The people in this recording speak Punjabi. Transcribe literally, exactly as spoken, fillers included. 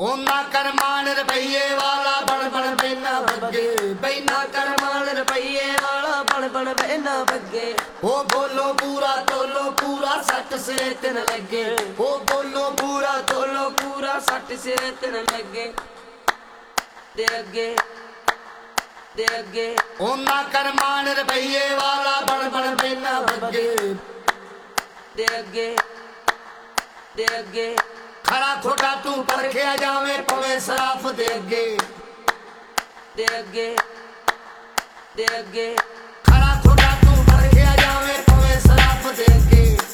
ਉਹਨਾਂ ਕਰਮਾਨ ਰੁਪਈਏ ਵਾਲਾ ਬਣ ਬਣ ਬੈਨਾ ਬੱਗੇ, ਬੈਨਾ ਕਰਮਾਨ ਰੁਪਈਏ ਵਾਲਾ ਬਣ ਬਣ ਬੈਨਾ ਬੱਗੇ। ਉਹ ਬੋਲੋ ਪੂਰਾ ਤੋਲੋ ਪੂਰਾ ਸੱਟ ਸਿਰੇ ਤੇ ਨ ਲੱਗੇ, ਉਹ ਬੋਲੋ ਪੂਰਾ ਤੋਲੋ ਪੂਰਾ ਸੱਟ ਸਿਰੇ ਤੇ ਨ ਲੱਗੇ। ਦੇ ਅੱਗੇ ਦੇ ਅੱਗੇ ਉਹਨਾਂ ਕਰਮਾਨ ਰੁਪਈਏ ਵਾਲਾ ਬਣ ਬਣ ਬੈਨਾ ਬੱਗੇ, ਦੇ ਅੱਗੇ ਦੇ ਅੱਗੇ ਖਰਾ ਖੋਟਾ ਤੂੰ ਪਰਖਿਆ ਜਾਵੇਂ ਪਵੇ ਸਰਾਫ ਦੇ ਅੱਗੇ, ਦੇ ਅੱਗੇ ਦੇ ਅੱਗੇ ਖਰਾ ਖੋਟਾ ਤੂੰ ਪਰਖਿਆ ਜਾਵੇਂ ਪਵੇ ਸਰਾਫ ਦੇ ਅੱਗੇ।